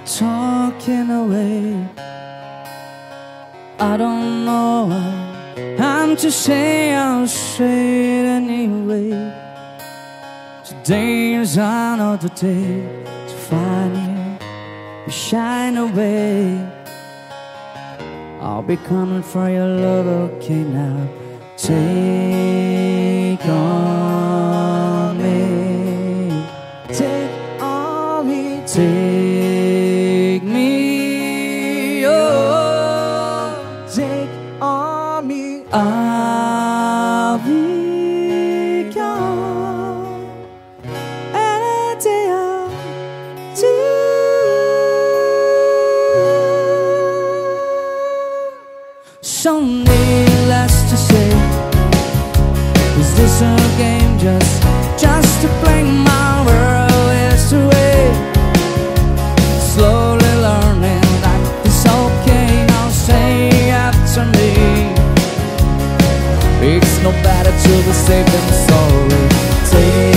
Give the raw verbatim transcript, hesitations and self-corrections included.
talking away. I don't know why I'm to say I'll say it anyway. Today is another day to find you, you shine away. I'll be coming for your love, okay now. Take on me, take on me, take me, oh, take on me. I'll be gone any day or two. So needless to say, is this a game just, just to play my world is away? Slowly learning that it's okay, now say after me. It's no better to be safe than sorry. Take